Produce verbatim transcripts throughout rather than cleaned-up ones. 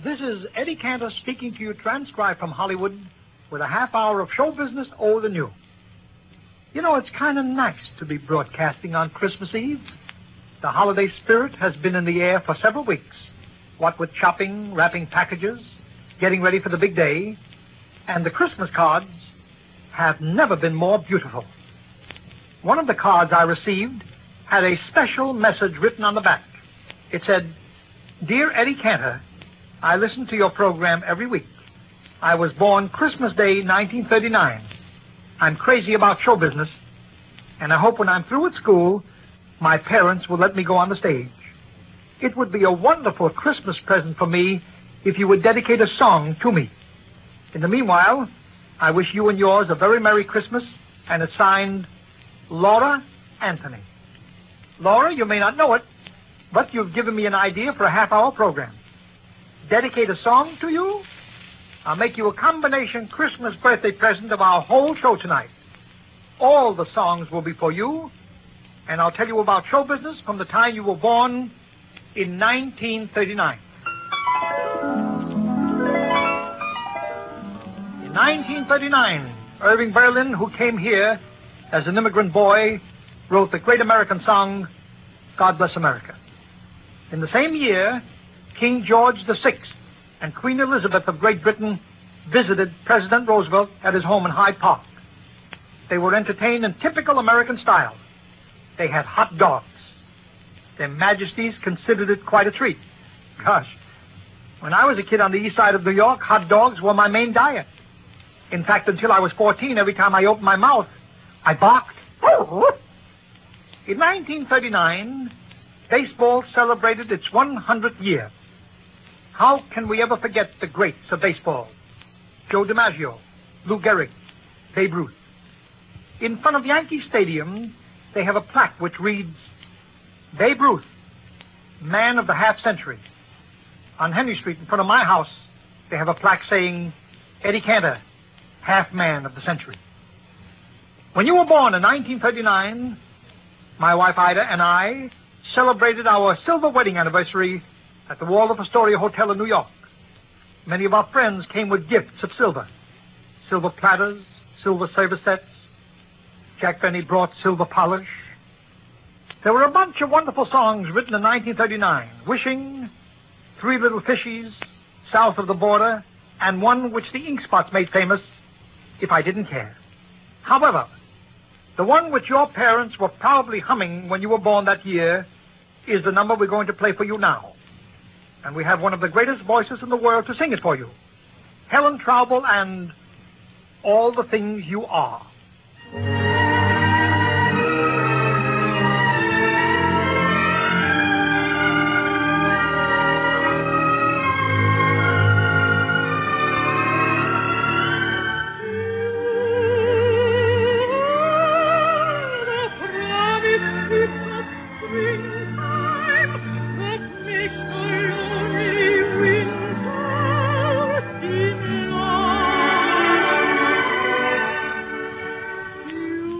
This is Eddie Cantor speaking to you, transcribed from Hollywood, with a half hour of show business over the new. You know, it's kind of nice to be broadcasting on Christmas Eve. The holiday spirit has been in the air for several weeks. What with shopping, wrapping packages, getting ready for the big day, and the Christmas cards have never been more beautiful. One of the cards I received had a special message written on the back. It said, "Dear Eddie Cantor, I listen to your program every week. I was born Christmas Day, nineteen thirty-nine. I'm crazy about show business, and I hope when I'm through at school, my parents will let me go on the stage. It would be a wonderful Christmas present for me if you would dedicate a song to me. In the meanwhile, I wish you and yours a very Merry Christmas," and it's signed, Laura Anthony. Laura, you may not know it, but you've given me an idea for a half-hour program. Dedicate a song to you? I'll make you a combination Christmas birthday present of our whole show tonight. All the songs will be for you, and I'll tell you about show business from the time you were born in nineteen thirty-nine. In nineteen thirty-nine, Irving Berlin, who came here as an immigrant boy, wrote the great American song, God Bless America. In the same year, King George the Sixth and Queen Elizabeth of Great Britain visited President Roosevelt at his home in Hyde Park. They were entertained in typical American style. They had hot dogs. Their Majesties considered it quite a treat. Gosh, when I was a kid on the east side of New York, hot dogs were my main diet. In fact, until I was fourteen, every time I opened my mouth, I barked. In nineteen thirty-nine, baseball celebrated its one hundredth year. How can we ever forget the greats of baseball? Joe DiMaggio, Lou Gehrig, Babe Ruth. In front of Yankee Stadium, they have a plaque which reads, Babe Ruth, man of the half century. On Henry Street, in front of my house, they have a plaque saying, Eddie Cantor, half man of the century. When you were born in nineteen thirty-nine, my wife Ida and I celebrated our silver wedding anniversary at the Waldorf Astoria Hotel in New York. Many of our friends came with gifts of silver. Silver platters, silver service sets. Jack Benny brought silver polish. There were a bunch of wonderful songs written in nineteen thirty-nine. Wishing, Three Little Fishies, South of the Border, and one which the Ink Spots made famous, If I Didn't Care. However, the one which your parents were probably humming when you were born that year is the number we're going to play for you now. And we have one of the greatest voices in the world to sing it for you. Helen Traubel and All the Things You Are. You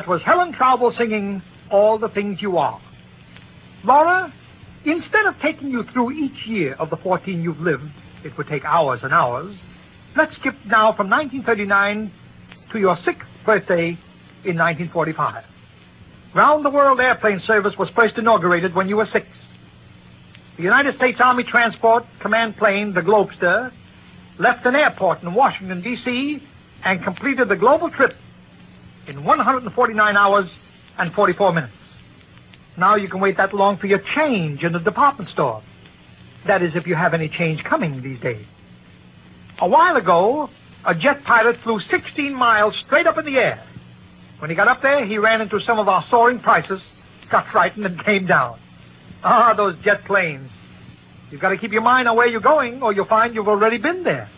was Helen Traubel singing All the Things You Are. Laura, instead of taking you through each year of the fourteen you've lived, it would take hours and hours, let's skip now from nineteen thirty-nine to your sixth birthday in nineteen forty-five. Round-the-world airplane service was first inaugurated when you were six. The United States Army Transport Command plane, the Globester, left an airport in Washington, D C, and completed the global trip in one hundred forty-nine hours and forty-four minutes. Now you can wait that long for your change in the department store. That is, if you have any change coming these days. A while ago, a jet pilot flew sixteen miles straight up in the air. When he got up there, he ran into some of our soaring prices, got frightened, and came down. Ah, those jet planes. You've got to keep your mind on where you're going, or you'll find you've already been there.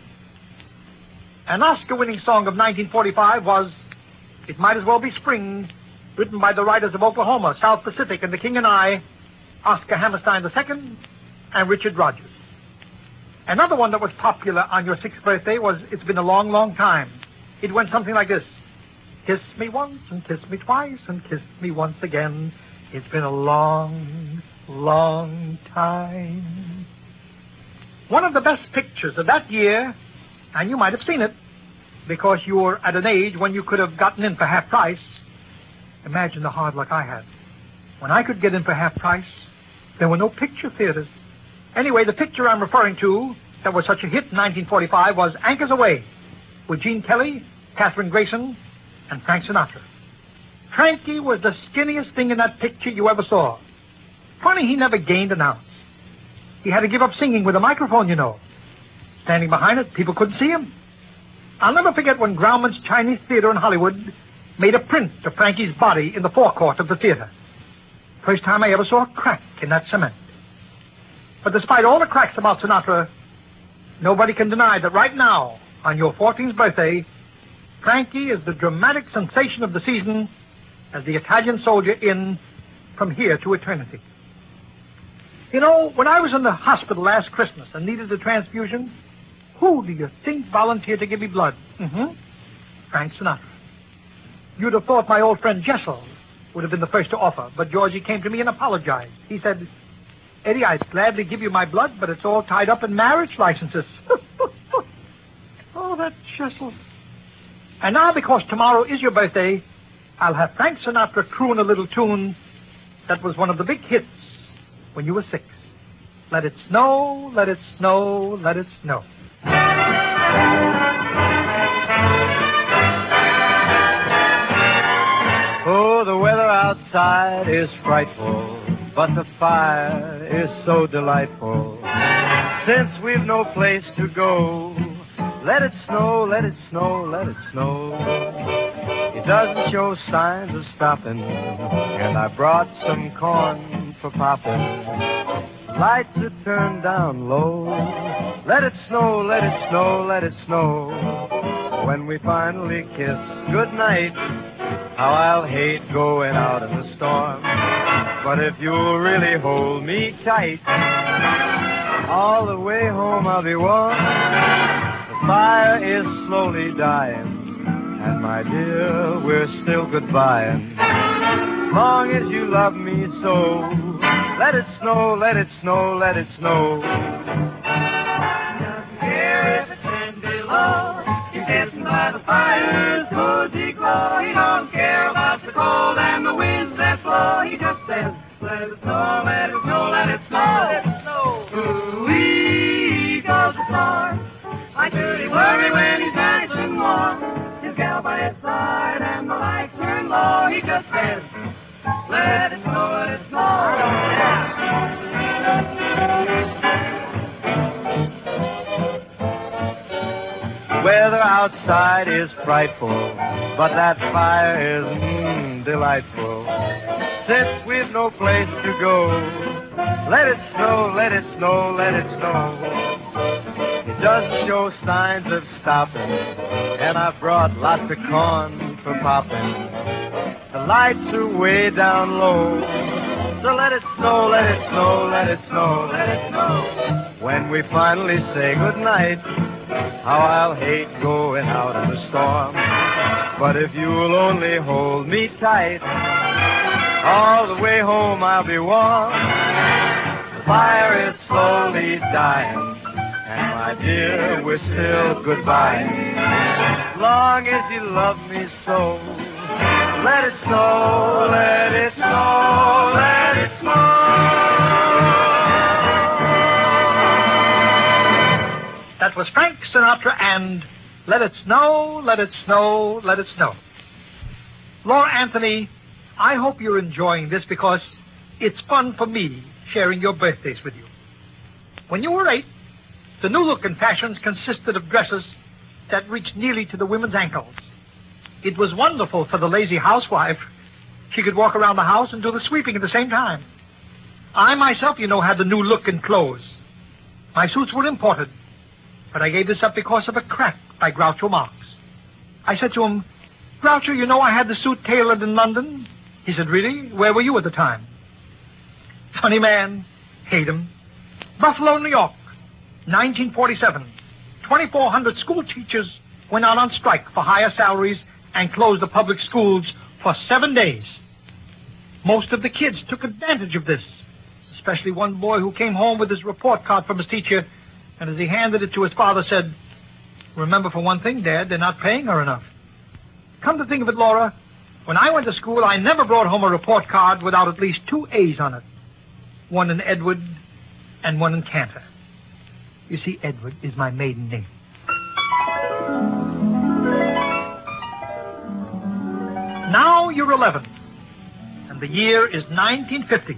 An Oscar-winning song of nineteen forty-five was It Might As Well Be Spring, written by the writers of Oklahoma, South Pacific, and The King and I, Oscar Hammerstein the Second, and Richard Rogers. Another one that was popular on your sixth birthday was It's Been a Long, Long Time. It went something like this. Kiss me once and kiss me twice and kiss me once again. It's been a long, long time. One of the best pictures of that year, and you might have seen it, because you were at an age when you could have gotten in for half price. Imagine the hard luck I had. When I could get in for half price, there were no picture theaters. Anyway, the picture I'm referring to that was such a hit in nineteen forty-five was Anchors Aweigh, with Gene Kelly, Katherine Grayson, and Frank Sinatra. Frankie was the skinniest thing in that picture you ever saw. Funny he never gained an ounce. He had to give up singing with a microphone, you know. Standing behind it, people couldn't see him. I'll never forget when Grauman's Chinese Theater in Hollywood made a print of Frankie's body in the forecourt of the theater. First time I ever saw a crack in that cement. But despite all the cracks about Sinatra, nobody can deny that right now, on your fourteenth birthday, Frankie is the dramatic sensation of the season as the Italian soldier in From Here to Eternity. You know, when I was in the hospital last Christmas and needed a transfusion, who do you think volunteered to give me blood? Mm-hmm. Frank Sinatra. You'd have thought my old friend Jessel would have been the first to offer, but Georgie came to me and apologized. He said, Eddie, I'd gladly give you my blood, but it's all tied up in marriage licenses. Oh, that Jessel. And now, because tomorrow is your birthday, I'll have Frank Sinatra croon a little tune that was one of the big hits when you were six. Let it snow, let it snow, let it snow. Oh, the weather outside is frightful, but the fire is so delightful. Since we've no place to go, let it snow, let it snow, let it snow. It doesn't show signs of stopping, and I brought some corn for popping. Lights are turned down low. Let it snow, let it snow, let it snow. When we finally kiss goodnight, how I'll hate going out in the storm. But if you'll really hold me tight, all the way home I'll be warm. The fire is slowly dying, and my dear, we're still goodbying. Long as you love me so, let it snow, let it snow, let it snow. Doesn't care if it's ten below, you're getting by the fire's cozy glow. He don't care about the cold and the winds that blow. He just says, let it snow, let it snow, let it snow, let it snow. Ooh-wee goes the storm. I dirty worry when he's nice and warm. His gal by his side and the lights turn low. He just says, let it snow, let it snow. Yeah. The weather outside is frightful, but that fire is mm, delightful. Since we've no place to go, let it snow, let it snow, let it snow. It doesn't show signs of stopping, and I brought lots of corn for popping. The lights are way down low, so let it snow, let it snow, let it snow, let it snow. When we finally say goodnight, how I'll hate going out in the storm. But if you'll only hold me tight, all the way home I'll be warm. The fire is slowly dying, and my dear, we're still goodbye. As long as you love me so, let it snow, let it snow, let it snow. That was Frank Sinatra and Let It Snow, Let It Snow, Let It Snow. Laura Anthony, I hope you're enjoying this because it's fun for me sharing your birthdays with you. When you were eight, the new look and fashions consisted of dresses that reached nearly to the women's ankles. It was wonderful for the lazy housewife. She could walk around the house and do the sweeping at the same time. I myself, you know, had the new look and clothes. My suits were imported, but I gave this up because of a crack by Groucho Marx. I said to him, Groucho, you know I had the suit tailored in London? He said, really? Where were you at the time? Funny man. Hate him. Buffalo, New York, nineteen forty-seven. twenty-four hundred school teachers went out on strike for higher salaries and closed the public schools for seven days. Most of the kids took advantage of this, especially one boy who came home with his report card from his teacher, and as he handed it to his father said, remember for one thing, Dad, they're not paying her enough. Come to think of it, Laura, when I went to school, I never brought home a report card without at least two A's on it. One in Edward and one in Cantor. You see, Edward is my maiden name. Now you're eleven, and the year is nineteen fifty.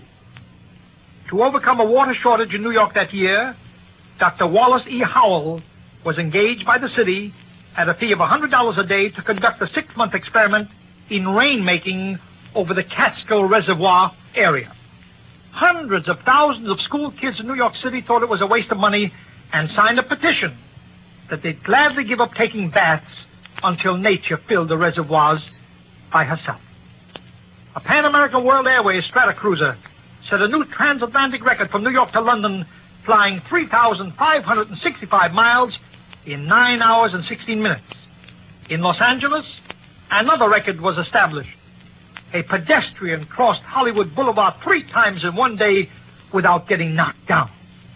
To overcome a water shortage in New York that year, Doctor Wallace E. Howell was engaged by the city at a fee of one hundred dollars a day to conduct a six-month experiment in rain-making over the Catskill Reservoir area. Hundreds of thousands of school kids in New York City thought it was a waste of money and signed a petition that they'd gladly give up taking baths until nature filled the reservoirs by herself. A Pan American World Airways Stratocruiser set a new transatlantic record from New York to London, flying three thousand five hundred sixty-five miles in nine hours and sixteen minutes. In Los Angeles, another record was established. A pedestrian crossed Hollywood Boulevard three times in one day without getting knocked down.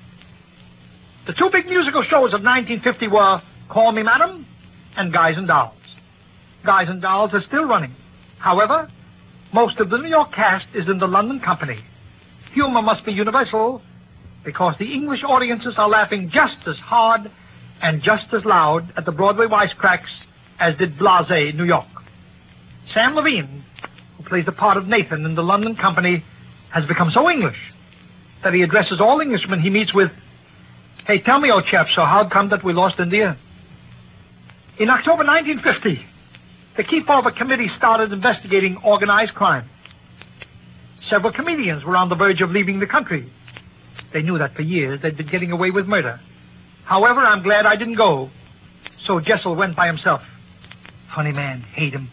The two big musical shows of nineteen fifty were Call Me Madam and Guys and Dolls. Guys and Dolls are still running. However, most of the New York cast is in the London company. Humor must be universal because the English audiences are laughing just as hard and just as loud at the Broadway wisecracks as did blasé New York. Sam Levine, who plays the part of Nathan in the London company, has become so English that he addresses all Englishmen he meets with, hey, tell me, old chap, so how come that we lost India? In October nineteen fifty, the Kefauver Committee started investigating organized crime. Several comedians were on the verge of leaving the country. They knew that for years they'd been getting away with murder. However, I'm glad I didn't go. So Jessel went by himself. Funny man, hate him.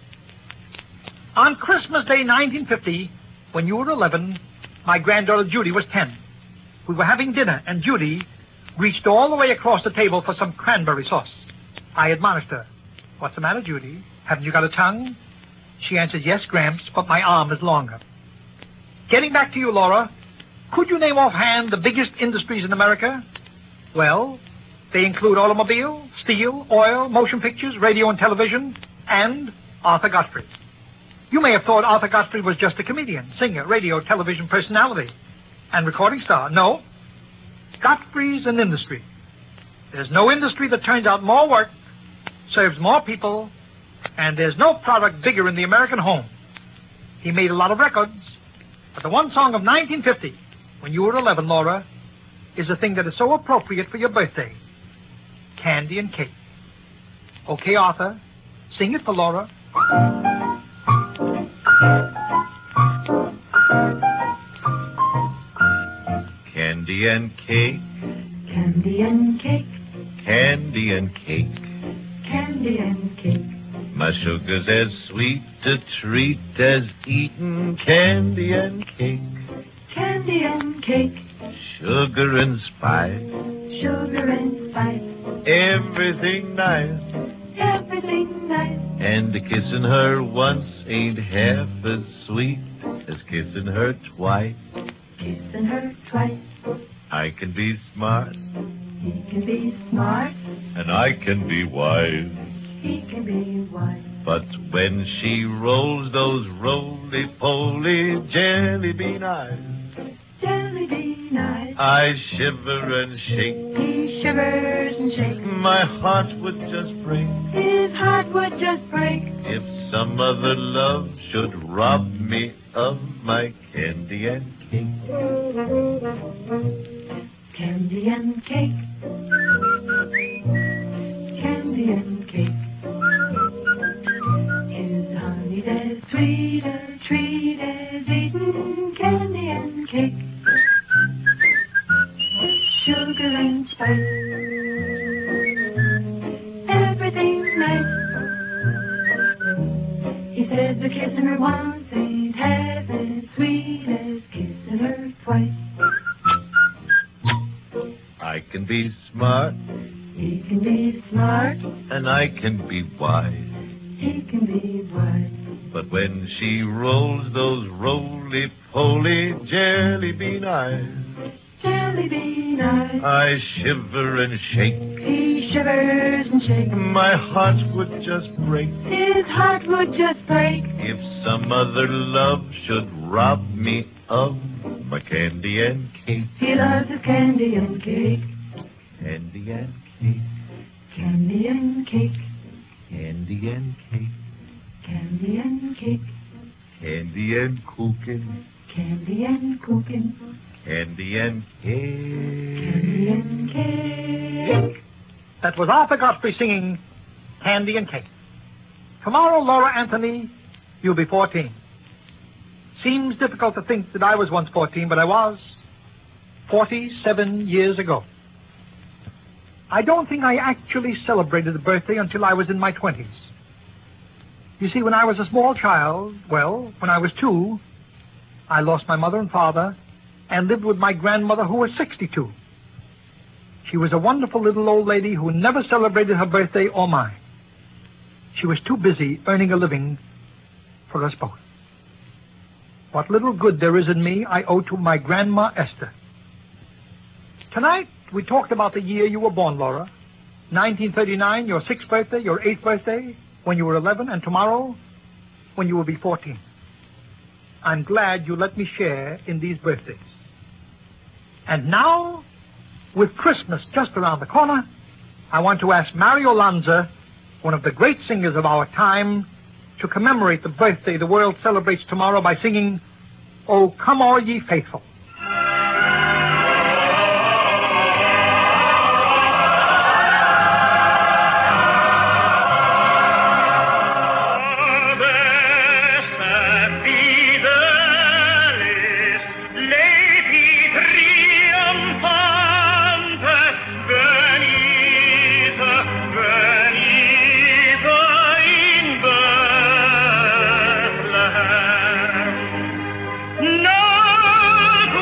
On Christmas Day nineteen fifty, when you were eleven, my granddaughter Judy was ten. We were having dinner, and Judy reached all the way across the table for some cranberry sauce. I admonished her. What's the matter, Judy? Haven't you got a tongue? She answered, yes, Gramps, but my arm is longer. Getting back to you, Laura, could you name offhand the biggest industries in America? Well, they include automobile, steel, oil, motion pictures, radio and television, and Arthur Godfrey. You may have thought Arthur Godfrey was just a comedian, singer, radio, television personality, and recording star. No. Godfrey's an industry. There's no industry that turns out more work, serves more people, and there's no product bigger in the American home. He made a lot of records, but the one song of nineteen fifty, when you were eleven, Laura, is a thing that is so appropriate for your birthday. Candy and Cake. Okay, Arthur, sing it for Laura. Candy and cake, Candy and cake, candy and cake. candy and cake. My sugar's as sweet a treat as eating candy and cake. Candy and cake, Sugar and spice, sugar and spice. everything nice. everything nice. And kissing her once ain't half as sweet as kissing her twice. Kissing her twice. I can be smart, He can be smart. and I can be wise. He can be wise. But when she rolls those roly-poly jelly bean eyes, Jelly bean eyes. I shiver and shake. He shivers and shakes. My heart would just break His heart would just break. if some other love should rob me of my candy and cake. Candy and cake. Candy and cake. His honey's as sweet a treat as eating candy and cake. Sugar and spice. Everything nice. He says the kissing her once ain't half as sweet as kissing her twice. I can be smart, He can be smart. and I can be wise. He can be wise. But when she rolls those roly-poly jelly bean eyes, Jelly bean eyes. I shiver and shake. He shivers and shakes. My heart would just break His heart would just break. if some other love should rob me of my candy and cake. He loves his candy and cake. Candy and cake, Candy and cake. candy and cake, Candy and cake. candy and cooking, Candy and cooking. candy and Candy cake. and cake. That was Arthur Godfrey singing Candy and Cake. Tomorrow, Laura Anthony, you'll be fourteen. Seems difficult to think that I was once fourteen, but I was forty-seven years ago. I don't think I actually celebrated a birthday until I was in my twenties. You see, when I was a small child, well, when I was two, I lost my mother and father and lived with my grandmother, who was sixty-two. She was a wonderful little old lady who never celebrated her birthday or mine. She was too busy earning a living for us both. What little good there is in me, I owe to my Grandma Esther. Tonight, we talked about the year you were born, Laura. nineteen thirty-nine, your sixth birthday, your eighth birthday, when you were eleven, and tomorrow, when you will be fourteen. I'm glad you let me share in these birthdays. And now, with Christmas just around the corner, I want to ask Mario Lanza, one of the great singers of our time, to commemorate the birthday the world celebrates tomorrow by singing, "O Come All Ye Faithful." No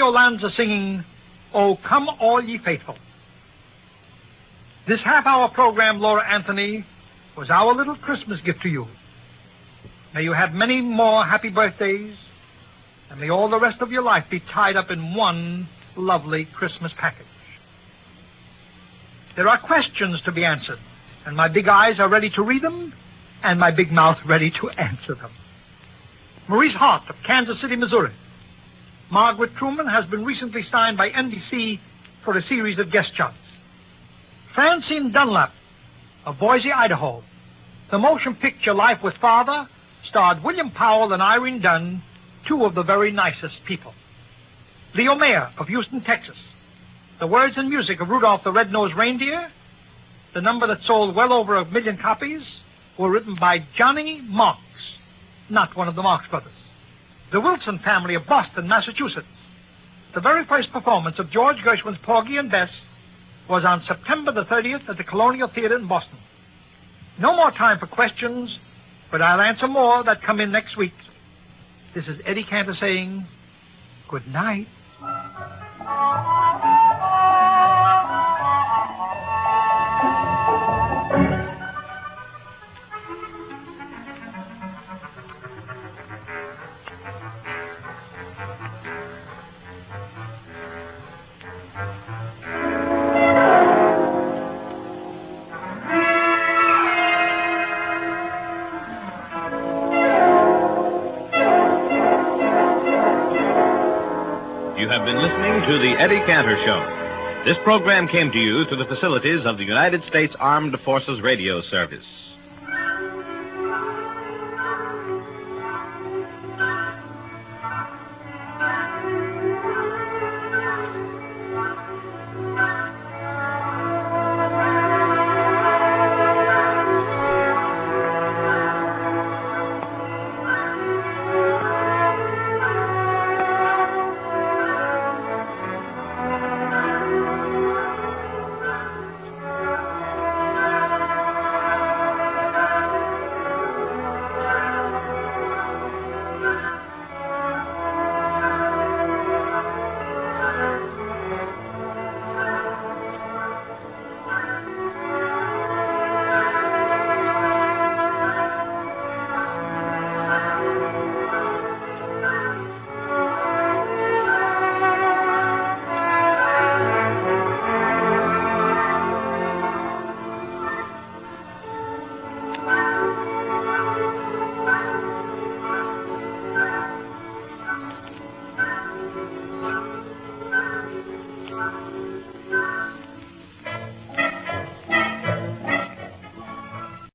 Yolanda singing, "Oh, Come All Ye Faithful." This half-hour program, Laura Anthony, was our little Christmas gift to you. May you have many more happy birthdays, and may all the rest of your life be tied up in one lovely Christmas package. There are questions to be answered, and my big eyes are ready to read them, and my big mouth ready to answer them. Maurice Hart of Kansas City, Missouri. Margaret Truman has been recently signed by N B C for a series of guest jobs. Francine Dunlap of Boise, Idaho. The motion picture Life with Father starred William Powell and Irene Dunn, two of the very nicest people. Leo Mayer of Houston, Texas. The words and music of Rudolph the Red-Nosed Reindeer, the number that sold well over a million copies, were written by Johnny Marks, not one of the Marx brothers. The Wilson family of Boston, Massachusetts. The very first performance of George Gershwin's Porgy and Bess was on September the thirtieth at the Colonial Theater in Boston. No more time for questions, but I'll answer more that come in next week. This is Eddie Cantor saying good night. To the Eddie Cantor Show. This program came to you through the facilities of the United States Armed Forces Radio Service.